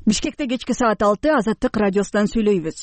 Бишкекте кечки саат 6 Азаттык радиосунан сүйлөйбүз.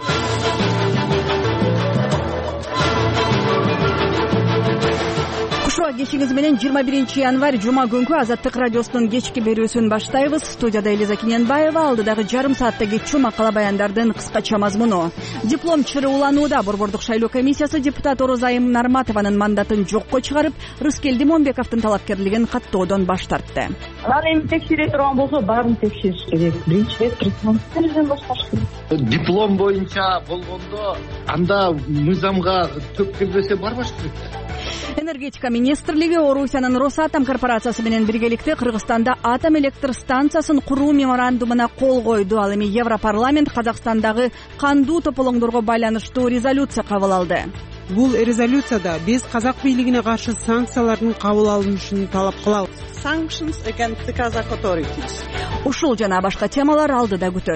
Кушуа кешиңиз менен 21 январь жума күнкү Азаттык радиосунун кечки берүүсүн баштайбыз. Студияда Элиза Киненбаева, алдыдагы жарым саатта кетчү макала баяндардын кыскача мазмуну. Диплом чырууланууда. Борбордук шайлоо комиссиясы депутат Орозайым Нарматованын мандатын жокко чыгарып, Рыскелди Момбековдун талапкерлигин каттоодон баш тартты. Ал эми текшере турган болсо, баарын текшериш керек. Биринчи рет президенттен башташ керек. Диплом боюнча болгондо анда мыйзамга төп келбесе барбаш керек. Энергетика министрлиги Орусиянын Росатом корпорациясы менен биргеликте Кыргызстанда атом электр станциясын куруу меморандумуна кол койду. Ал эми Европарламент Казакстандагы кандуу тополоңдорго байланыштуу резолюция кабыл алды. Бул резолюцияда биз казак бийлигине каршы санкциялардын кабыл алынышын талап кылабыз. Sanctions against the Kazakh authorities. Ушул жана башка темалар алдыда күтөт.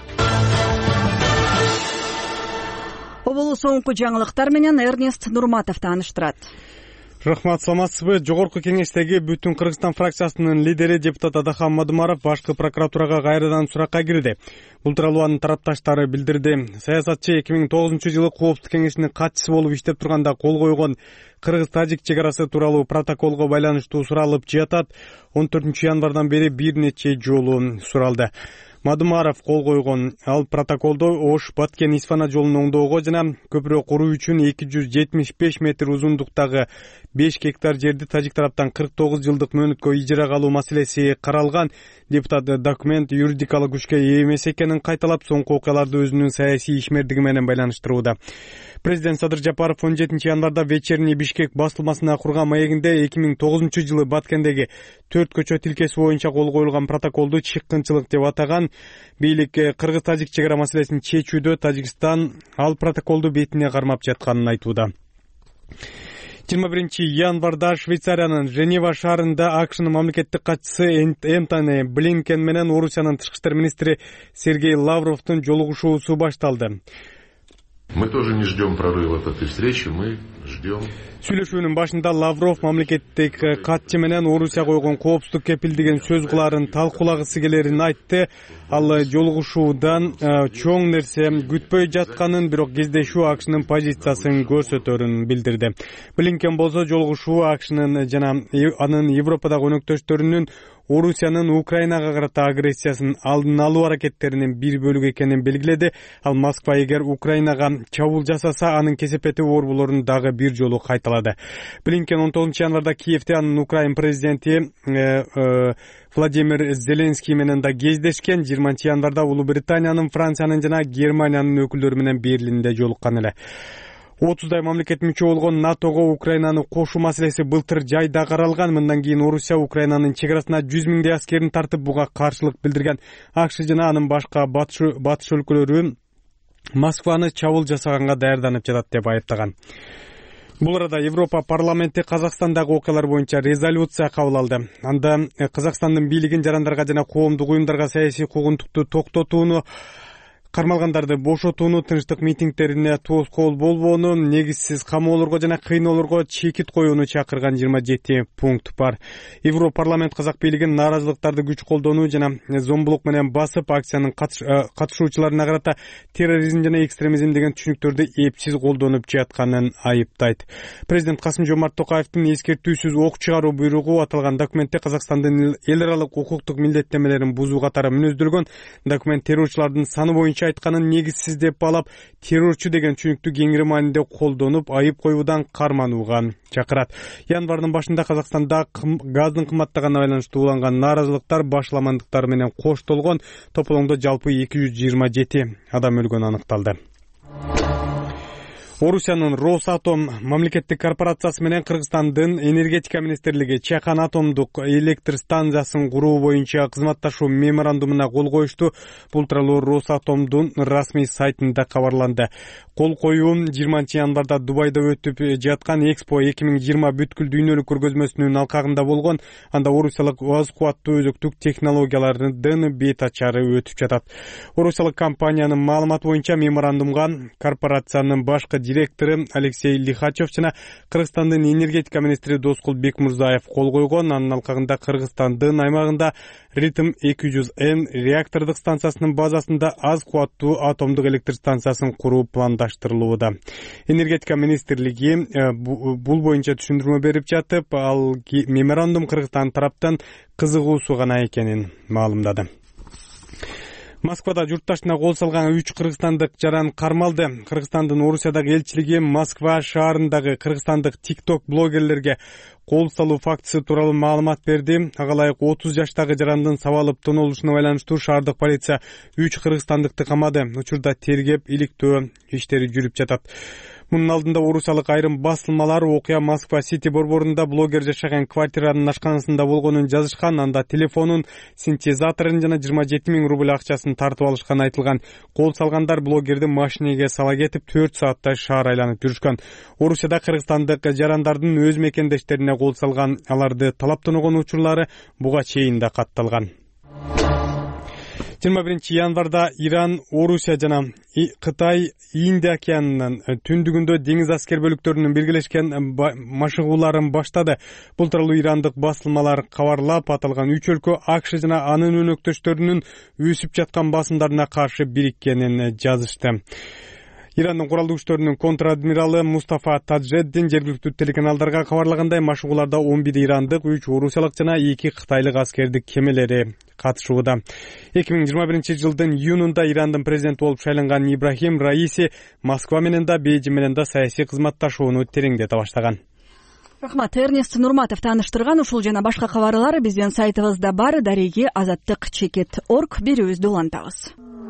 Оболу соңку жаңылыктар менен Эрнест Нурматов тааныштырат. Рахмат, саламатсызбы? Жогорку кеңештеги Бүтүн Кыргызстан фракциясынын лидери депутат Адахан Мадумаров башкы прокуратурага кайрадан суракка кирди. Бул тууралуу анын тарапташтары билдирди. Саясатчы 2009-жылы Коопсуздук кеңешинин катчысы болуп иштеп турганда кол койгон Кыргыз-Тажик чек арасы тууралуу протоколго байланыштуу суралып жатат. 14 январдан бери бир нече жолу суралды. Мадумаров кол койгон ал протоколдо Ош-Баткен Исфана жолун оңдоого жана көпүрө куруу үчүн 275 метр узундуктагы 5 гектар жерди тажик тараптан 49 жылдык мөөнөткө ижарага алуу маселеси каралган. Депутат документ юридикалык күчкө ээ эмес экенин кайталап, соңку окуяларды өзүнүн саясий ишмердиги менен байланыштырууда. Президент Садыр Жапаров 17 январда Вечерний Бишкек басылмасына курган маегинде 2009-жылы Баткендеги 4 көчө тилкеси боюнча кол коюлган протоколду чыккынчылык деп атаган. Бийлик Кыргыз-Тажик чек ара маселесин чечүүдө Тажикстан ал протоколду бетине кармап жатканын айтууда. 21 январда Швейцариянын Женева шаарында АКШнын мамлекеттик катчысы Энтони Блинкен менен Орусиянын тышкы иштер министри Сергей Лавровдун жолугушуусу башталды. Мы тоже не ждем прорыва от этой встречи, мы ждем. Сүйлөшүүнүн башында Лавров мамлекеттик катчы менен Орусия койгон коопсуздук кепилдигин сөз кылаарын талкуулагысы келерин айтты. Ал жолугушуудан чоң нерсе күтпөй жатканын, бирок кездешүү АКШнын позициясын көрсөтөрүн билдирди. Блинкен болсо жолугушуу АКШнын жана анын Европадагы өнөктөштөрүнүн Орусиянын Украинага карата агрессиясын алдын алуу аракеттеринин бир бөлүгү экенин белгиледи. Ал Москва эгер Украинага чабуул жасаса, анын кесепети борболорун дагы бир жолу кайталады. Блинкен 19 январда Киевде анын Украин президенти Владимир Зеленский менен да кездешкен. 20 январда Улуу Британиянын, Франциянын жана Германиянын өкүлдөрү менен Берлинде жолуккан эле. 30дай мамлекет мүчө болгон НАТОго Украинаны кошуу маселеси былтыр жайда каралган. Мындан кийин Орусия Украинанын чек арасына 100 миңдей аскерин тартып, буга каршылык билдирген. АКШ жана анын башка батыш өлкөлөрү Москваны чабуул жасаганга даярданып жатат деп айыптаган. Бул арада Европа парламенти Казакстандагы окуялар боюнча резолюция кабыл алды. Анда Казакстандын бийлигин жарандарга жана коомдук уюмдарга саясий куугунтукту токтотууну, кармалгандарды бошотууну, тынчтык митингдерине тоскоол болбоону, негизсиз камоолорго жана кыйноолорго чекит коюуну чакырган 27 пункт бар. Европарламент казак бийлигин нааразылыктарды күч колдонуу жана зомбулук менен басып, акциянын катышуучуларына карата терроризм жана экстремизм деген түшүнүктөрдү эпсиз колдонуп жатканын айыптайт. Президент Касым-Жомарт Токаевдин эскертүүсүз ок чыгаруу буйругу аталган документте Казакстандын эл аралык укуктук милдеттенмелерин бузуу катары мүнөздөлгөн. Документ террорчулардын саны боюнча айтканын негизсиз деп балап, террорчу деген түшүнүктү кеңири маанинде колдонуп, айып коюудан карманууга чакырат. Январдын башында Казакстанда газдын кымбаттаганына байланыштуу уланган нааразылыктар башламандыктар менен коштолгон. Тополоңдо жалпы 227 адам өлгөнү аныкталды. Орусиянын Росатом мамлекеттик корпорациясы менен Кыргызстандын энергетика министрлиги Чахан атомдук электр станциясын куруу боюнча кызматташуу меморандумуна кол коюшту. Бул тууралуу Росатомдун расмий сайтында кабарланды. Кол коюу 20 январда Дубайда өтүп жаткан Экспо 2020 бүткүл дүйнөлүк көргөзмөсүнүн алкагында болгон. Анда орусиялык аз кубаттуу өзөктүк технологиялардын бет ачары өтүп жатат. Орусиялык компаниянын маалыматы боюнча меморандумга корпорациянын башкы директору Алексей Лихачев жана Кыргызстандын энергетика министри Доскул Бекмурзаев кол койгон. Анын алкагында Кыргызстандын аймагында Ритм 200N реактордук станциясынын базасында аз кубаттуу атомдук электр станциясын куруу пландаштырылууда. Энергетика министрлиги бул боюнча түшүндүрмө берип жатып, ал меморандум Кыргызстан тараптан кызыгуусу гана экенин маалымдады. Москвада журтташына кол салган 3 кыргызстандык жаран кармалды. Кыргызстандын Орусиядагы элчилиги Москва шаарындагы кыргызстандык TikTok блогерлерге кол салуу фактысы тууралуу маалымат берди. Ага ылайык 30 жаштагы жарандын сабалып тонулушуна байланыштуу шаардык полиция 3 кыргызстандыкты камады. Учурда тергеп, иликтөө иштери жүрүп жатат. Мунун алдында орусиялык айрым басылмалар окуя Москва Сити борборунда блогер жашаган квартиранын ашканасында болгонун жазышкан. Анда телефонун, синтезаторун жана 27 000 рубль акчасын тартып алышканы айтылган. Кол салгандар блогерди машинеге сала кетип 4 сааттай шаар айланып жүрүшкөн. Орусияда кыргызстандык жарандардын өз мекендештерине кол салган, аларды талаптанган учурлары буга чейин да катталган. 21 январда Иран, Орусия жана Кытай Индия океанынын түндүгүндө деңиз аскер бөлүктөрүнүн биргелешкен машыгууларын баштады. Бул тууралуу ирандык басылмалар кабарлап, аталган 3 өлкө АКШ жана анын өнөктөштөрүнүн өсүп жаткан басымдарына каршы бириккенин жазышты. Ирандын куралдуу күчтөрүнүн контр-адмиралы Мустафа Таджеддин жергиликтүү телеканалдарга кабарлагандай, машыгууларда 11 ирандык, 3 орусиялык жана 2 кытайлык аскердик кемелери катышууда. 2021 жылдын июнунда Ирандын президенти болуп шайланган Ибрахим Раиси Москва менен да, Бейжиң менен да саясий кызматташууну тереңдете баштаган. Рахмат, Эрнест Нурматов тааныштырган. Ушул жана башка кабарлар биздин сайтыбызда бар. Дареги azаттык.org берүүбүздү улантабыз.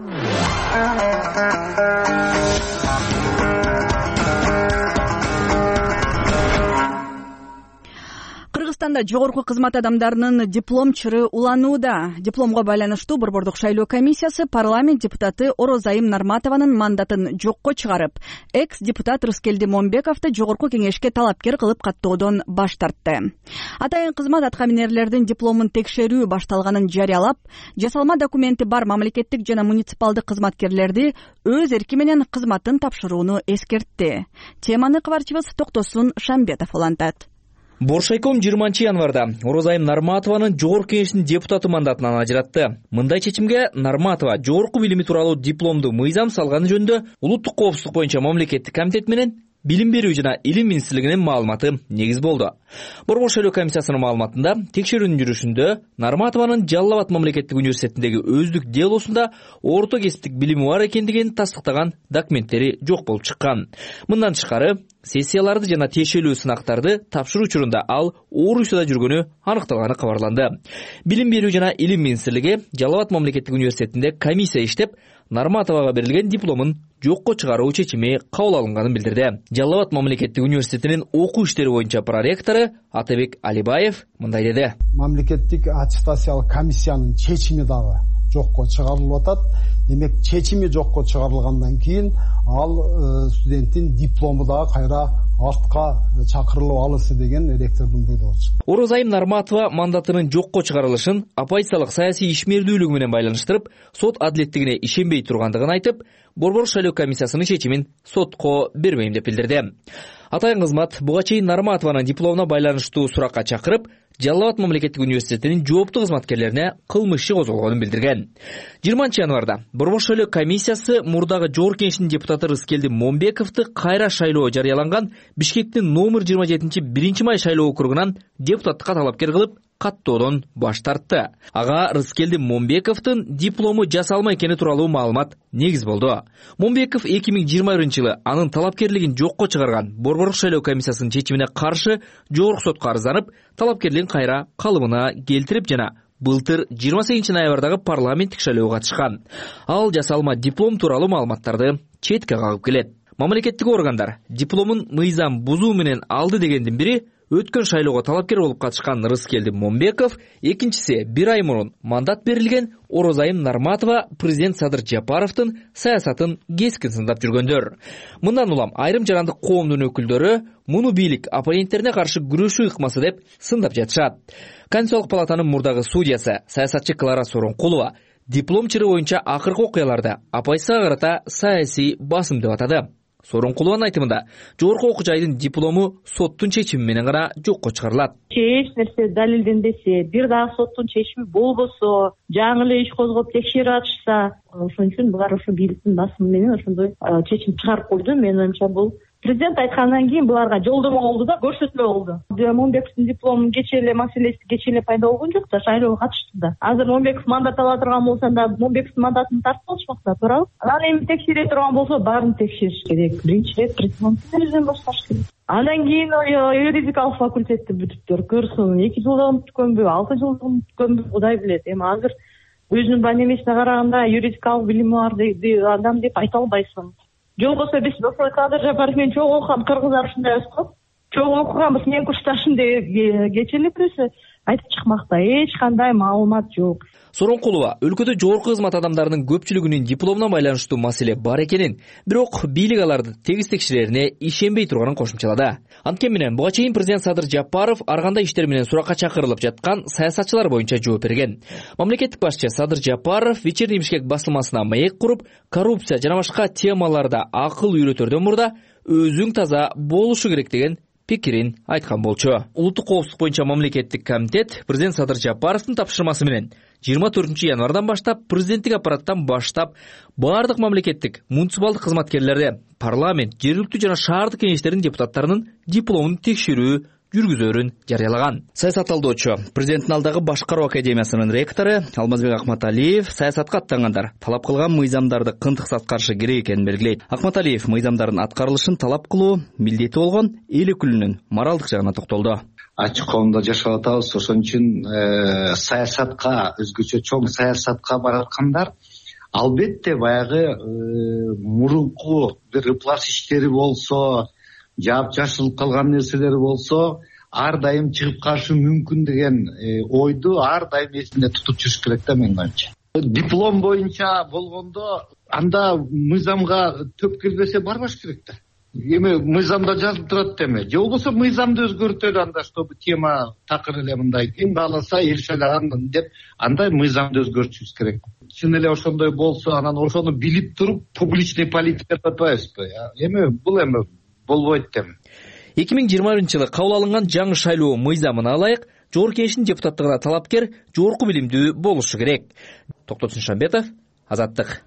Кыргызстанда жогорку кызмат адамдарынын диплом чыры уланууда. Дипломго байланыштуу борбордук шайлоо комиссиясы парламент депутаты Орозайым Нарматованын мандатын жокко чыгарып, экс-депутат Рыскелди Момбековду жогорку кеңешке талапкер кылып каттоодон баш тартты. Атайын кызмат аткаминерлердин дипломун текшерүү башталганын жарыялап, жасалма документи бар мамлекеттик жана муниципалдык кызматкерлерди өз эрки менен кызматын тапшырууну эскертти. Теманы кабарчыбыз Токтосун Шамбетов улантат. Боршайком 20 январда Орозайым Нарматованын жогорку кеңештин депутаты мандатынан ажыратты. Мындай чечимге Нарматова жогорку билими тууралуу дипломду мыйзам салганы жөнүндө улуттук коопсуздук боюнча мамлекеттик комитет менен Билим берүү жана Илим министрлигинин маалыматы негиз болду. Борбор шайлоо комиссиясынын маалыматында текшерүүнүн жүрүшүндө Нарматованын Жалал Абад мамлекеттик университетиндеги өздүк делосунда орто кесиптик билими бар экендигин тастыктаган документтери жок болуп чыккан. Мындан тышкары сессияларды жана тиешелүү сынактарды тапшыруу учурунда ал Орусияда жүргөнү аныкталганы кабарланды. Билим берүү жана Илим министрлиги Жалал Абад мамлекеттик университетинде комиссия иштеп, Нарматовага берилген дипломун жокко чыгаруу чечими кабыл алынганын билдирди. Жалал Абад мамлекеттик университетинин окуу иштери боюнча проректору Атабек Алибаев мындай деди. Мамлекеттик аттестациялык комиссиянын чечими дагы жокко чыгарылып атат. Демек, чечими жокко чыгарылгандан кийин ал студенттин диплому дагы кайра артка чакырылып алысы деген ректордун буйругу чыкты. Орозайым Нарматова мандатынын жокко чыгарылышын оппозициялык саясий ишмердүүлүгү менен байланыштырып, сот адилеттигине ишенбей тургандыгын айтып, борбор шайлоо комиссиясынын чечимин сотко бербейм деп билдирди. Атайын кызмат буга чейин Нарматованын дипломуна байланыштуу суракка чакырып, Жалал Абад мамлекеттик университетинин жооптуу кызматкерлерине кылмыш иши козголгонун билдирген. 20 январда борбор шайлоо комиссиясы мурдагы жогорку кеңештин депутаты Рыскелди Момбековду кайра шайлоо жарыяланган Бишкектин номер 27 1 май шайлоо округунан депутаттыкка талапкер кылып каттоодон баш тартты. Ага Рыскелди Момбековдун диплому жасалма экени тууралуу маалымат негиз болду. Момбеков 2021 жылы анын талапкерлигин жокко чыгарган борбор шайлоо комиссиясынын чечимине каршы жогорку сотко арызданып, талапкерлигин кайра калыбына келтирип жана былтыр 28 ноябрдагы парламенттик шайлоого катышкан. Ал жасалма диплом тууралуу маалыматтарды четке кагып келет. Мамлекеттик органдар дипломун мыйзам бузуу менен алды дегендин бири өткөн шайлоого талапкер болуп катышкан Рыскелди Момбеков, экинчиси 1 ай мурун мандат берилген Орозайым Нарматова президент Садыр Жапаровдун саясатын кескин сындап жүргөндөр. Мындан улам айрым жарандык коомдун өкүлдөрү муну бийлик оппоненттерине каршы күрөшүү ыкмасы деп сындап жатышат. Конституциялык палатанын мурдагы судьясы саясатчы Клара Сооронкулова диплом чыры боюнча акыркы окуяларды оппозицияга карата саясий басым деп атады. Сооронкулованын айтымында жогорку окуу жайдын диплому соттун чечими менен гана жокко чыгарылат. Эч нерсе далилденбесе, бир дагы соттун чечими болбосо, жаңы эле иш козгоп текшерип атышса, ошон үчүн булар ошо бийликтин басымы менен ошондой чечим чыгарып койду. Менин оюмча бул президент айткандан кийин буларга жолдомо болду да, көрсөтмө болду. Момунбековдун дипломунун кечээ эле маселеси кечээ эле пайда болгон жок да, шайлоого катышты да. Азыр Момунбеков мандат ала турган болсо да, Момунбековдун мандатын тартып алышмак да, туурабы? Анан эми текшере турган болсо, баарын текшериш керек. Биринчи ирет президенттин өзүнөн башташ керек. Андан кийин юридикалык факультетти бүтүптөр көрсүн, 2 жылдыгын бүткөнбү, 6 жылдыгын бүткөнбү, Кудай билет. Эми азыр өзүнүн баемесине караганда юридикалык билими бар адам деп айта албайсың. Жолбосо биз ошол Садыр Жапаров менен чогуу окуган кыргыздар ушундай эмес го. Чогуу окуганбыз, менин курсташым деп кечээ эле бирөөсү айтып чыкмакта эч кандай маалымат жок. Сооронкулова өлкөдө жогорку кызмат адамдарынын көпчүлүгүнүн дипломуна байланыштуу маселе бар экенин, бирок бийлик аларды тегиз текшерерине ишенбей турганын кошумчалады. Анткени менен буга чейин президент Садыр Жапаров ар кандай иштер менен суракка чакырылып жаткан саясатчылар боюнча жооп берген. Мамлекеттик башчы Садыр Жапаров Вечерний Бишкек басылмасына маек куруп, коррупция жана башка темаларда акыл үйрөтөрдөн мурда өзүң таза болушу керек деген пикирин айткан болчу. Улуттук коопсуздук боюнча мамлекеттик комитет президент Садыр Жапаровдун тапшырмасы менен 24 январдан баштап президенттик аппараттан баштап баардык мамлекеттик муниципалдык кызматкерлерди, парламент, жергиликтүү жана шаардык кеңештердин депутаттарынын дипломун текшерүү жүргүзөрүн жарыялаган. Саясат талдоочу, президенттин алдагы башкаруу академиясынын ректору Алмазбек Акматалиев саясатка аттангандар талап кылган мыйзамдарды кынтыксыз аткарышы керек экенин белгилейт. Акматалиев мыйзамдардын аткарылышын талап кылуу милдети болгон эл өкүлүнүн моралдык жагына токтолду. Ачык коомдо жашап атабыз, ошон үчүн саясатка, өзгөчө чоң саясатка бараткандар албетте баягы мурунку бир ыплас иштери болсо, жашылып калган нерселери болсо, ар дайым чыгып калышы мүмкүн деген ойду ар дайым эсинде тутуп жүрүш керек да, менин оюмча. Диплом боюнча болгондо анда мыйзамга төп кирбесе барбаш керек да. Эми мыйзамда жазылып турат деме. Же болбосо мыйзамды өзгөртөлү анда, чтобы тема такыр эле мындай ким кааласа эл шайлаган деп андай мыйзамды өзгөртүшүбүз керек. Чын эле ошондой болсо, анан ошону билип туруп публичный политика деп атпайбызбы? Эми бул эми болбойт дем. 2020-жылы кабыл алынган жаңы шайлоо мыйзамына ылайык жогорку кеңештин депутаттыгына талапкер жогорку билимдүү болушу керек. Токтосун Шамбетов, Азаттык.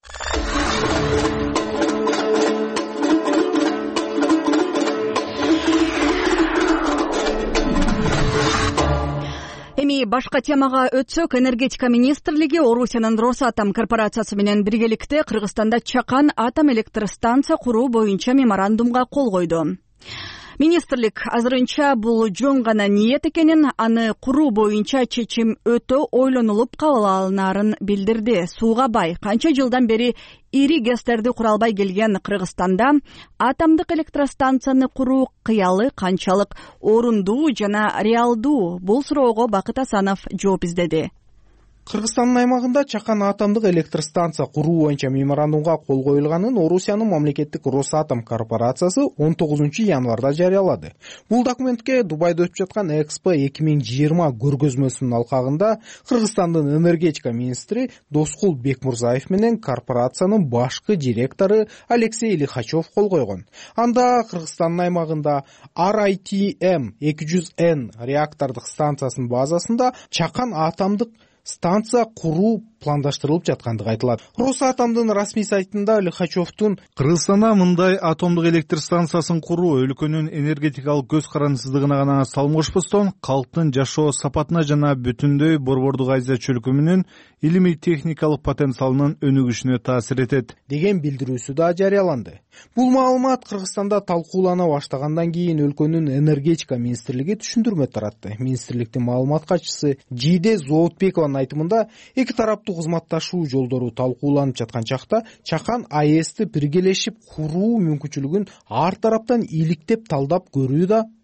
Эми башка темага өтсөк, энергетика министрлиги Орусиянын Росатом корпорациясы менен биргеликте Кыргызстанда Чакан атом электр станция куруу боюнча меморандумга кол койду. Министрлик азырынча бул жөн гана ниет экенин, аны куруу боюнча чечим өтө ойлонулуп кабыл алынарын билдирди. Сууга бай канча жылдан бери ири гэстерди кура албай келген Кыргызстанда атомдук электростанцияны куруу кыялы канчалык орундуу жана реалдуу? Бул суроого Бакыт Асанов жооп издеди. Кыргызстандын аймагында Чакан атомдук электр станция куруу боюнча меморандумга кол коюлганын Орусиянын мамлекеттик Росатом корпорациясы 19 январда жарыялады. Бул документке Дубайда өтүп жаткан Экспо 2020 көргөзмөсүнүн алкагында Кыргызстандын энергетика министри Доскул Бекмурзаев менен корпорациянын башкы директору Алексей Лихачев кол койгон. Анда Кыргызстандын аймагында RITM 200N реактордук станциясынын базасында Чакан атомдук станция куруу пландаштырылып жаткандыгы айтылат. Росатомдун расмий сайтында Лихачевдун Кыргызстанда мындай атомдук электр станциясын куруу өлкөнүн энергетикалык көз карандысыздыгына гана салым кошпостон, калктын жашоо сапатына жана бүтүндөй Борбордук Азия чөлкөмүнүн илимий техникалык потенциалынын өнүгүшүнө таасир этет деген билдирүүсү да жарыяланды. Бул маалымат Кыргызстанда талкуулана баштагандан кийин өлкөнүн энергетика министрлиги түшүндүрмө таратты. Министрликтин маалымат катчысы Жийде Зоотбекованын айтымында, эки тараптуу кызматташуу жолдору талкууланып жаткан чакта Чакан АЭСти биргелешип куруу мүмкүнчүлүгүн ар тараптан иликтеп талдап көрүү да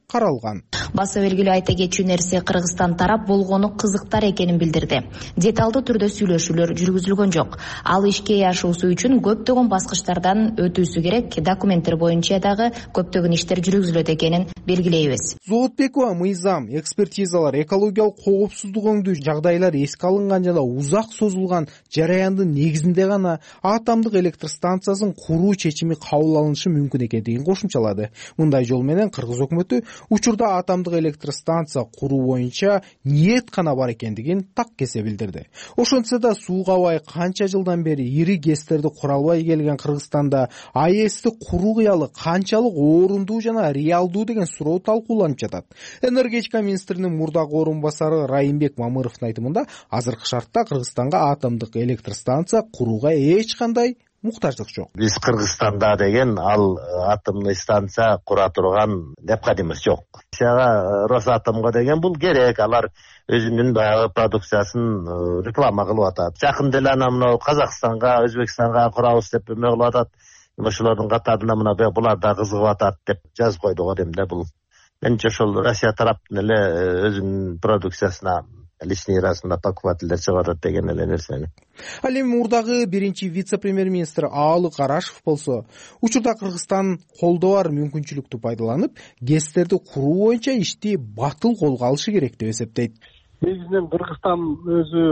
каралган. Баса белгилүү айта кетчү нерсе, Кыргызстан тарап болгону кызыктар экенин билдирди. Деталдуу түрдө сүйлөшүүлөр жүргүзүлгөн жок. Ал ишке ашуусу үчүн көптөгөн баскычтардан өтүүсү керек, документтер боюнча дагы көптөгөн иштер жүргүзүлөт экенин белгилейбиз. Зоотбекова мыйзам, экспертизалар, экологиялык коопсуздук өңдүү жагдайлар эске алынган жана узак созулган жараяндын негизинде гана атомдук электр станциясын куруу чечими кабыл алынышы мүмкүн экендигин кошумчалады. Мындай жол менен Кыргыз өкмөтү учурда атомдук электр станция куруу боюнча ниет гана бар экендигин так кесе билдирди. Ошентсе да суу кабай канча жылдан бери ири ГЭСтерди кура албай келген Кыргызстанда АЭСти куруу кыялы канчалык орунду жана реалдуу деген суроо талкууланып жатат. Энергетика министринин мурдагы орун басары Райымбек Мамыровдун айтымында азыркы шартта Кыргызстанга атомдук электр станция курууга эч кандай муктаждык жок. Биз Кыргызстанда деген ал атомный станция кура турган необходимость жок. Росатомго деген бул керек, алар өзүнүн баягы продукциясын реклама кылып атат. Жакында эле мына Казакстанга, Өзбекстанга курабыз деп эме кылып атат. Ошолордун катарында мына булар да кызыгып атат деп жазып койду го дейм да. Бул менче ошол Россия тараптын эле өзүнүн продукциясына лишний раз мына покупательдер чыгарат деген эле нерсени. Ал эми мурдагы биринчи вице-премьер-министр Аалы Карашев болсо, учурда Кыргызстан колдо бар мүмкүнчүлүктү пайдаланып, ГЭСтерди куруу боюнча ишти батыл колго алышы керек деп эсептейт. Негизинен Кыргызстан өзү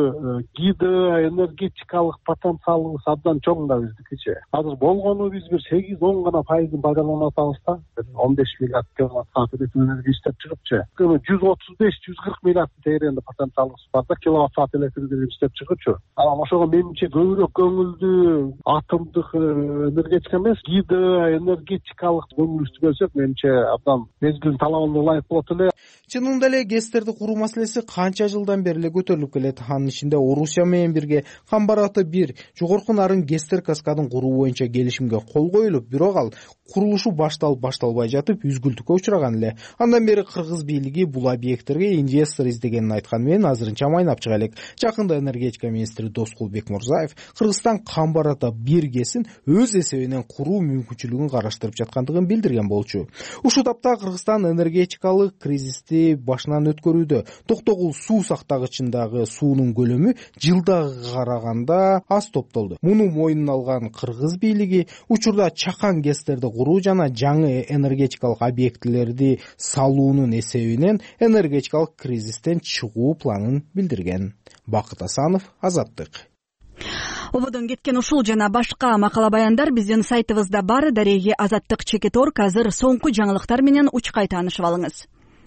гидроэнергетикалык потенциалыбыз абдан чоң да биздикичи. Азыр болгону биз бир 8-10 гана пайызын пайдаланып атабыз да. 15 миллиард киловатт саат электр энергия иштеп чыгыпчы. 135-140 миллиард тегеренде потенциалыбыз бар да, киловатт саат электр энергия иштеп чыгычу. Анан ошого менимче көбүрөөк көңүлдү атомдук энергетика эмес, гидроэнергетикалык көңүлүбүздү бөлсөк, менимче абдан мезгилин талабына ылайык болот эле. Чынында эле ГЭСтерди куруу маселеси канча жылдан бери эле көтөрүлүп келет. Анын ичинде Орусия менен бирге Камбараты 1 жогорку нарын ГЭСтер каскадын куруу боюнча келишимге кол коюлуп, бирок ал курулушу башталбай жатып үзгүлтүккө учураган эле. Андан бери Кыргыз бийлиги бул объекттерге инвестор издегенин айткан менен азырынча майнап чыга элек. Жакында энергетика министри Доскул Бекмурзаев Кыргызстан Камбарата 1 ГЭСин өз эсебинен куруу мүмкүнчүлүгүн караштырып жаткандыгын билдирген болчу. Ушул тапта Кыргызстан энергетикалык кризисти башынан өткөрүүдө. Токтогул суу сактагычындагы суунун көлөмү жылдагыга караганда аз топтолду. Муну мойнуна алган Кыргыз бийлиги учурда чакан ГЭСтерди куруу жана жаңы энергетикалык объектилерди салуунун эсебинен энергетикалык кризистен чыгуу планын билдирген. Бакыт Асанов, Азаттык. Ободон кеткен ушул жана башка макала баяндар биздин сайтыбызда бар. Дареги Азаттык.org. Азыр соңку жаңылыктар менен учкай таанышып алыңыз.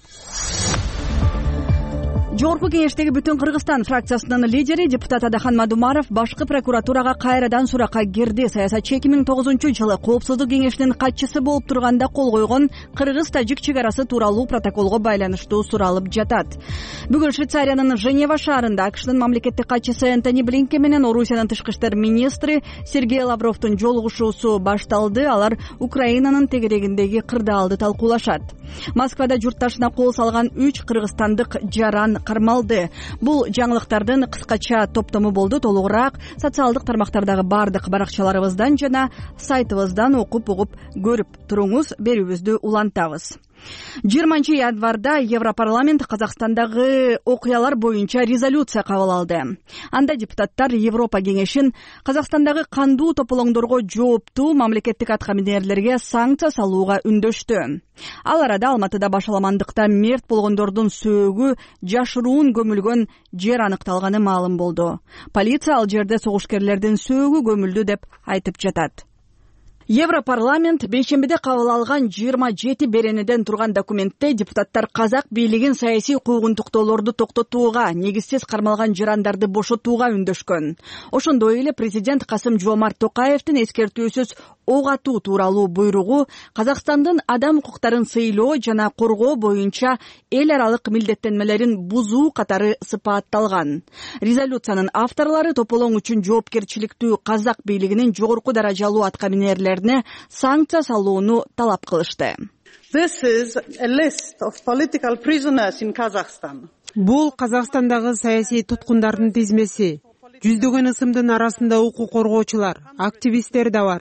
Жогорку кеңештеги Бүтүн Кыргызстан фракциясынын лидери депутат Адахан Мадумаров башкы прокуратурага кайрадан суракка кирди. Саясатчы 2009-жылы Коопсуздук кеңешинин катчысы болуп турганда кол койгон кыргыз-тажик чек-арасы тууралуу протоколго байланыштуу суралып жатат. Бүгүн Швейцариянын Женева шаарында АКШнын мамлекеттик катчысы Энтони Блинкен менен Орусиянын тышкы иштер министри Сергей Лавровдун жолугушуусу башталды. Алар Украинанын тегерегиндеги кырдаалды талкуулашат. Москвада журтташына кол салган 3 кыргызстандык жаран кармалды. Бул жаңылыктардын кыскача топтому болду. Толугураак социалдык тармактардагы бардык баракчаларыбыздан жана сайтыбыздан окуп угуп көрүп туруңуз. Берүүбүздү улантабыз. 20-январда Европарламент Казакстандагы окуялар боюнча резолюция кабыл алды. Анда депутаттар Европа кеңешин Казакстандагы кандуу тополоңдорго жооптуу мамлекеттик аткаминерлерге санкция салууга үндөштү. Ал арада Алматыда башаламандыкта мерт болгондордун сөөгү жашыруун көмүлгөн жер аныкталганы маалым болду. Полиция ал жерде согушкерлердин сөөгү көмүлдү деп айтып жатат. Европарламент бейшембиде кабыл алган 27 беренеден турган документте депутаттар казак бийлигин саясий куугунтуктоолорду токтотууга, негизсиз кармалган жарандарды бошотууга үндөшкөн. Ошондой эле президент Касым-Жомарт Токаевдин эскертүүсүз ок атуу тууралуу буйругу Казакстандын адам укуктарын сыйлоо жана коргоо боюнча эл аралык милдеттенмелерин бузуу катары сыпатталган. Резолюциянын авторлору тополоң үчүн жоопкерчиликтүү казак бийлигинин жогорку даражалуу аткаминерлери санкция салууну талап кылышты. This is a list of political prisoners in Kazakhstan. Бул Казакстандагы саясий туткундардын тизмеси. Жүздөгөн ысымдын арасында укук коргоочулар, активисттер да бар.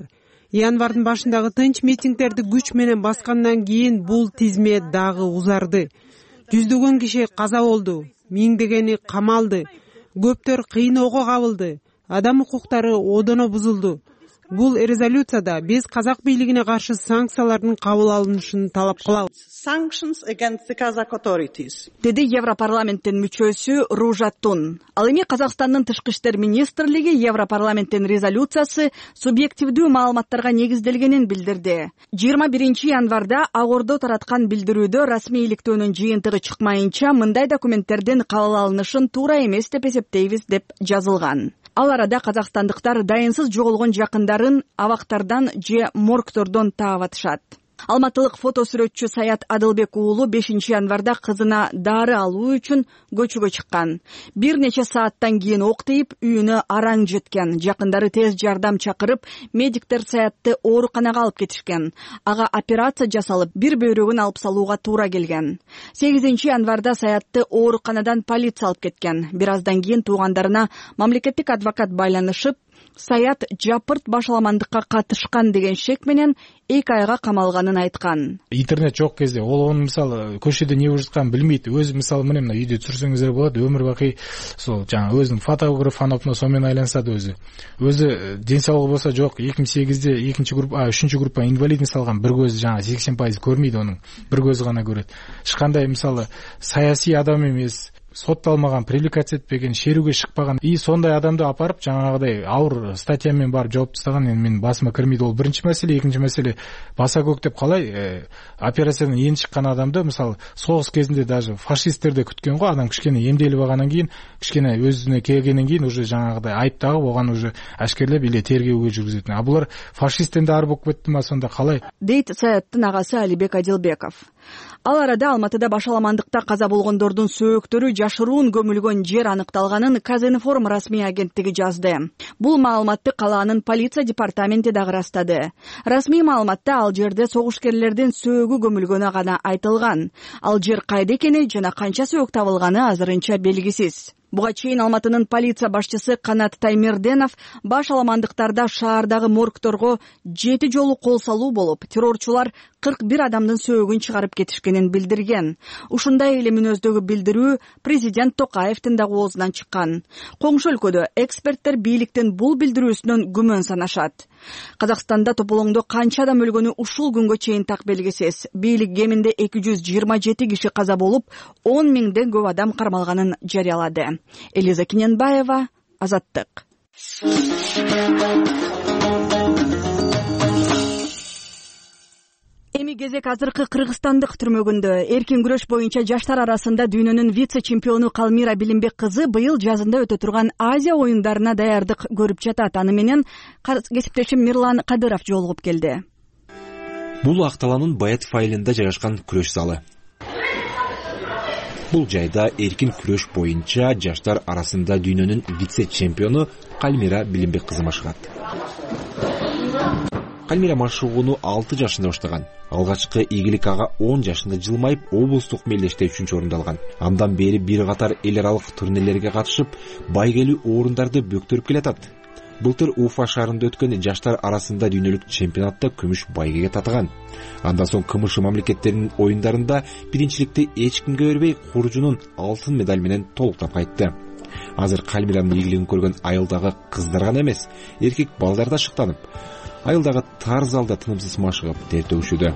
Январдын башындагы тынч митингдерди күч менен баскандан кийин бул тизме дагы узарды. Жүздөгөн киши каза болду, миңдегени камалды, көптөр кыйноого кабылды, адам укуктары одоно бузулду. Бул резолюцияда биз казак бийлигине каршы санкциялардын кабыл алынышын талап кылабыз. Sanctions against the Kazakh authorities. Деди Европарламенттин мүчөсү Ружа Тун. Ал эми Казакстандын тышкы иштер министрлиги Европарламенттин резолюциясы субъективдүү маалыматтарга негизделгенин билдирди. 21 январда Ак Ордо тараткан билдирүүдө расмий иликтөөнүн жыйынтыгы чыкмайынча мындай документтердин кабыл алынышын туура эмес деп эсептейбиз деп жазылган. Ал арада казакстандыктар дайынсыз жоголгон жакындарын абактардан же моргтордон таап атышат. Алматылык фотосүрөтчү Саят Адылбек уулу 5 январда кызына дары алуу үчүн көчөгө чыккан. Бир нече сааттан кийин ок тийип, үйүнө араң жеткен. Жакындары тез жардам чакырып, медиктер Саятты ооруканага алып кетишкен. Ага операция жасалып, бир бөйрөгүн алып салууга туура келген. 8 январда Саятты ооруканадан полиция алып кеткен. Бир аздан кийин туугандарына мамлекеттик адвокат байланышып, Саят жапырт башаламандыкка катышкан деген шек менен 2 айга камалганын айткан. Интернет жок кезде ол мисалы көчөдө эмне болуп жатканын билмейт. Өзү мисалы мына үйдө турсаңыздар болот, өмүр бакый сол жаңа өзүнүн фотограф анапына сонун айлансат өзү. Өзү ден соолугу болсо жок. 2008-де 2-чи группа, 3-чү группа инвалидность алган, бир көзү жаңа 80% көрмөйт анын. Бир көзү гана көрөт. Эч кандай мисалы саясий адам эмес, сотталмаган, привлекация этпеген, шерүүгө чыкпаган и сондай адамды апарып жаңагыдай ауыр статьямен барып жооп тастаган менин басыма кирмейт. Ол биринчи маселе. Экинчи маселе баса көктөп калай операциядан эни чыккан адамды мисалы согуш кезинде даже фашисттерде күткөн го, адам кичкене эмделип алгандан кийин, кичкене өзүнө келгенден кийин уже жаңагыдай айып тагып оган уже ашкерлеп эле тергөөгө жүргүзөт. А булар фашисттен да ар болуп кеттима, сонда калай? Дейт Саяттын агасы Алибек Адилбеков. Ал арада Алматыда башаламандыкта каза болгондордун сөөктөрү жашыруун көмүлгөн жер аныкталганын Казинформ расмий агенттиги жазды. Бул маалыматты калаанын полиция департаменти дагы ырастады. Расмий маалыматта ал жерде согушкерлердин сөөгү көмүлгөнү гана айтылган. Ал жер кайда экени жана канча сөөк табылганы азырынча белгисиз. Буга чейин Алматынын полиция башчысы Канат Таймерденов башаламандыктарда шаардагы моргторго 7 жолу кол салуу болуп, террорчулар 41 адамдын сөөгүн чыгарып кетишкенин билдирген. Ушундай эле мүнөздөгү билдирүү президент Токаевдин дагы оозунан чыккан. Коңшу өлкөдө эксперттер бийликтин бул билдирүүсүнөн күмөн санашат. Казакстанда тополоңдо канча адам өлгөнү ушул күнгө чейин так белгисиз. Бийлик кеминде 227 киши каза болуп, 10 миңден көп адам кармалганын жарыялады. Элиза Киненбаева, Азаттык. Эми кезек азыркы кыргызстандык түрмөгүндө. Эркин күрөш боюнча жаштар арасында дүйнөнүн вице-чемпиону Калмира Билимбек кызы быйыл жазында өтө турган Азия оюндарына даярдык көрүп жатат. Аны менен кесиптешим Мирлан Кадыров жолугуп келди. Бул Акталанын Баятов айылында жайгашкан күрөш залы. Бул жайда эркин күрөш боюнча жаштар арасында дүйнөнүн вице-чемпиону Калмира Билимбек кызы машыгат. Калмира машыгууну 6 жашында баштаган. Алгачкы ийгилик ага 10 жашында жылмайып, облустук мелдеште 3-чү орунду алган. Андан бери бир катар эл аралык турнирлерге катышып, байгелүү орундарды бөктөрүп келатат. Былтыр Уфа шаарында өткөн жаштар арасында дүйнөлүк чемпионатта күмүш байгеге татыган. Андан соң КМШ мамлекеттеринин оюндарында биринчиликти эч кимге бербей, куржунун алтын медаль менен толуктап кайтты. Азыр Калмиранын ийгилигин көргөн айылдагы кыздар гана эмес, эркек балдар да шыктанып, айылдагы тар залда тынымсыз машыгып тер төгүшүүдө.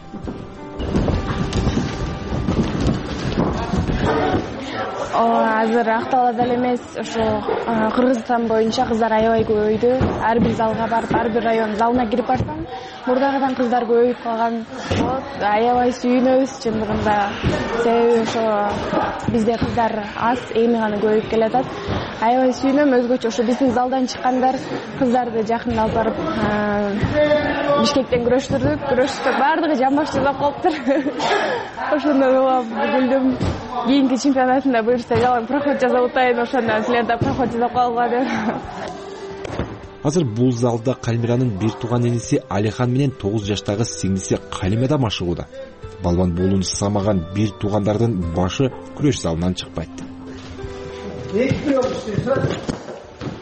Азыр Акталада эле эмес, ошо Кыргызстан боюнча кыздар аябай көбөйдү. Ар бир залга барып, ар бир район залына кирип барсам, мурдагыдан кыздар көбөйүп калган. Аябай сүйүнөбүз чындыгында. Себеби ошо бизде кыздар аз, эми гана көбөйүп келатат. Аябай сүйүнөм, өзгөчө ошо биздин залдан чыккандар кыздарды жакын алып барып Бишкектен күрөштүк, баардыгы жамбаш жасап калыптыр. Ошондо күлдүм. Кийинки чемпионатында буюрса жалаң проход жасап атайын, ошондон силер да проход жасап калгыла деп. Азыр бул залда Калмиранын бир тууган иниси Алихан менен 9 жаштагы сиңдиси Калима да машыгууда. Балбан болууну сысамаган бир туугандардын башы күрөш залынан чыкпайт.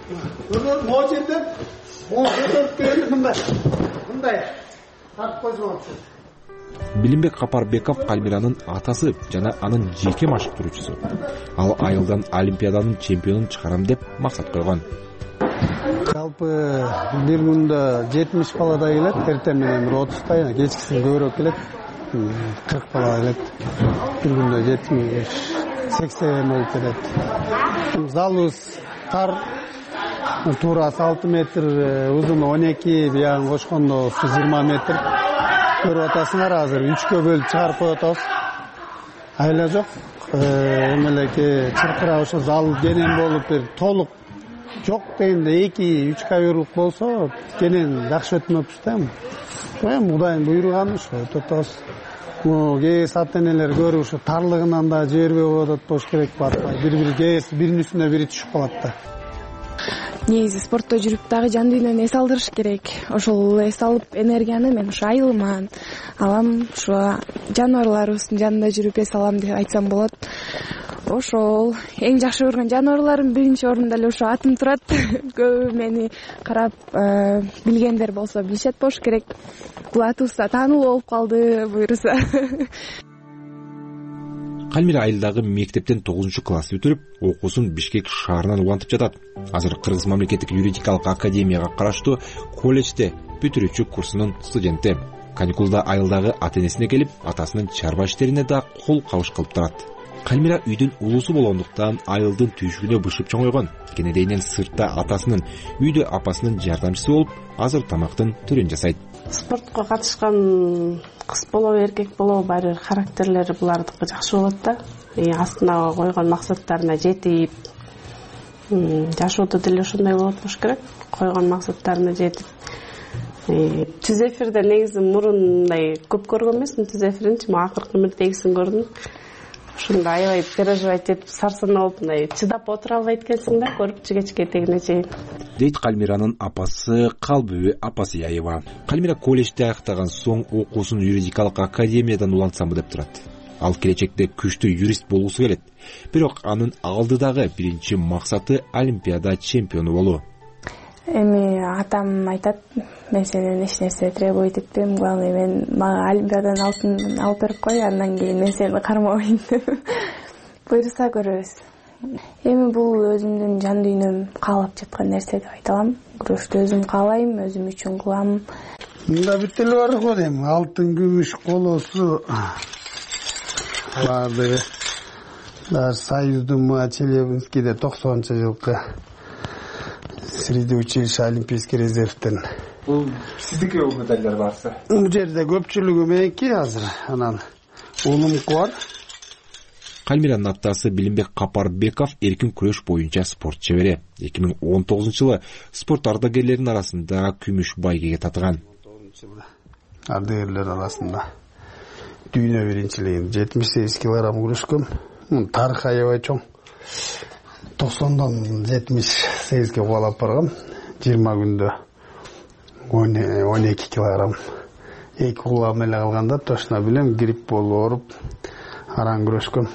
могу жерден көтөрүп берип мындай тартып койсоңорчу. Билимбек Капарбеков Кальмиранын атасы жана анын жеке машыктыруучусу. Ал айылдан Олимпиаданын чемпионун чыгарам деп максат койгон. Жалпы бир күндө 70 баладай келет, эртең менен 30тай, кечкисин көбүрөөк келет. 40 бала келет. Бир күндө 70-80 болуп кетет. Залыбыз тар, туурасы 6 метр, узуну 12, биягын кошкондо 20 метр. Көрүп атасыңар, азыр 3кө бөлүп чыгарып коюп атабыз. Айла жок. Эмелеке чыркырап ошо зал кенен болуп бир толук жок дегенде 2-3 каберлык болсо кенен жакшы өтүп атпыз да. Эми Кудайдын буйруганы ошо өтүп атабыз. Кээ ата-энелер көрүп ошо тарлыгынан да жибербей коюп атат болуш керек батпай. Биринин үстүнө бири түшүп калат да. Негизи спортто жүрүп дагы жан дүйнөнү эс алдырыш керек. Ошол эс алып энергияны мен ошо айылыма алам, ошо жаныбарларыбыздын жанында жүрүп эс алам деп айтсам болот. Ошол эң жакшы көргөн жаныбарларым биринчи орунда эле ошо атым турат. Көбү мени карап билгендер болсо билишет болуш керек. Бул атыбыз да таанылуу болуп калды буюрса. Кальмира айылдагы мектептен 9-класс бүтүрүп, окуусун Бишкек шаарынан улантып жатат. Азыр Кыргыз мамлекеттик юридикалык академияга караштуу колледжде бүтүрүүчү курсунун студенти. Каникулда айылдагы ата-энесине келип, атасынын чарба иштерине да кол кабыш кылып турат. Кальмира үйдүн улуусу болгондуктан айылдын түйшүгүнө бышып чоңойгон. Кенедейинен сыртта атасынын, үйдө апасынын жардамчысы болуп, азыр тамактын түрүн жасайт. Спортко катышкан кыз болобу, эркек болобу, баары бир характерлери булардыкы жакшы болот да. Астына койгон максаттарына жетип, жашоодо деле ошондой болот болуш керек. Койгон максаттарына жетип. Түз эфирде негизи мурундай көп көргөн эмесмин түз эфиринчи, акыркы мирдегисин көрдүм. Ошондо аябай переживать этип, сарсанып, мындай чыдап отура албайт экенсиң да, көрүп кечке тегине чейин. Дейт Кальмиранын апасы Калбүбү Апасияева. Кальмира колледжди аяктаган соң окуусун юридикалык академиядан улантсамбы деп турат. Ал келечекте күчтүү юрист болуусу келет. Бирок анын алдыдагы биринчи максаты Олимпиада чемпиону болуу. Эми атам айтат, мен сенен эч нерсе требовать этпейм, главное мен мага Олимпиадан алтын алып берип кой, андан кийин мен сени кармабайм деп. Буйруса көрөбүз. Эми бул өзүмдүн жан дүйнөм каалап жаткан нерсе деп айта алам. Күрөштү өзүм каалайм, өзүм үчүн кылам. Мында бүт эле бар го дейм, алтын, күмүш, колосу барды. Даже Союздун Челябинскийде 90-жылкы среди училища Олимпийский резервден. Бул сиздики медалдар барса? Бул жерде көпчүлүгү меники азыр, анан улумку бар. Кальмиранын атасы Билимбек Капарбеков эркин күрөш боюнча спорт чебери. 2019-жылы спорт ардагерлеринин арасында күмүш байгеге татыган. Ардагерлер арасында дүйнө биринчилигин 78 килограмм күрөшкөм. Тарыхы аябай чоң. 90-дан 78-ге кубалап баргам. 20 күндө 12 килограмм. 2 кулам эле калганда точно билем, грипп болуп ооруп аран күрөшкөм.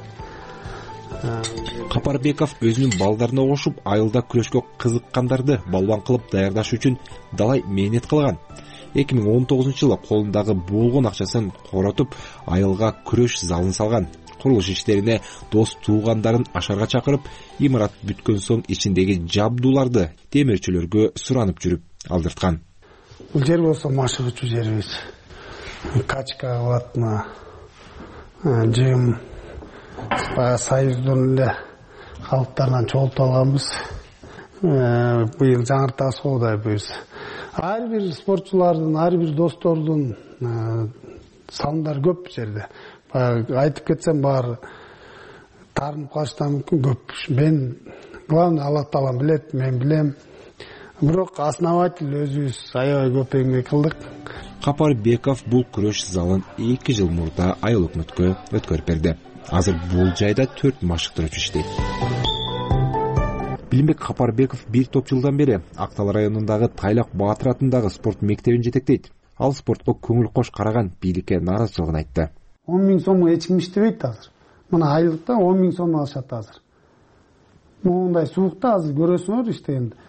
Капарбеков өзүнүн балдарына кошуп, айылда күрөшкө кызыккандарды балбан кылып даярдаш үчүн далай мээнет кылган. 2019-жылы колундагы болгон акчасын коротуп, айылга күрөш залын салган. Курулуш иштерине дос туугандарын ашарга чакырып, имарат бүткөн соң ичиндеги жабдууларды темирчилерге суранып жүрүп алдырткан. Бул жер болсо машыгычуу жерибиз. Качка кылатма, жем, Союздун эле калыптарынан чогултуп алганбыз. Быйыл жаңыртабыз Кудай буйрса. Ар бир спортчулардын, ар бир достордун сандары көп жерде. Айтып кетсем баары тарынып калыштан мүмкүн көп. Мен главное Алла Таалам билет, мен билем. Бирок основатель өзүбүз аябай көп эмгек кылдык. Капарбеков бул күрөш залын 2 жыл мурда айыл өкмөткө өткөрүп берди. Азыр бул жайда 4 машыктыруучу иштейт. Билимбек Капарбеков 1 топ жылдан бери Актал районундагы Тайлак Баатыр атындагы спорт мектебин жетектейт. Ал спортко көңүл кош караган бийликке нааразычылыгын айтты. 10 000 сом эч ким иштебейт азыр. Мына айлыкта 10 000 сом алышат азыр. Мондай суукта азыр көрөсүңөр иштегенде.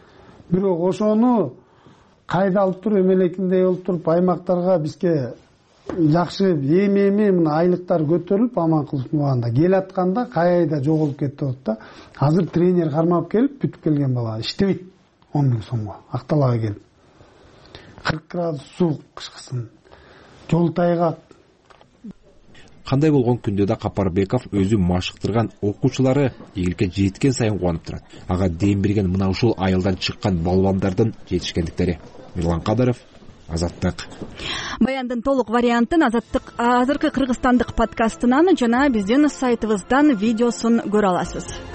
бирок ошону кайда алып туруп эмелекиндей болуп туруп аймактарга бизге жакшы эми мына айлыктар көтөрүлүп Аманкуловдун убагында келатканда кайда жоголуп кетип атат да. Азыр тренер кармап келип бүтүп келген бала иштебейт 10 000 сомго Акталага келип. 40 градус суук кышкысын, жол тайгак. Кандай болгон күндө да Капарбеков өзү машыктырган окуучулары ийгиликке жеткен сайын кубанып турат. Ага дем берген мына ушул айылдан чыккан балбандардын жетишкендиктери. Мирлан Кадыров, Азаттык. Баяндын толук вариантын Азаттык азыркы кыргызстандык подкастынан жана биздин сайтыбыздан видеосун көрө аласыз.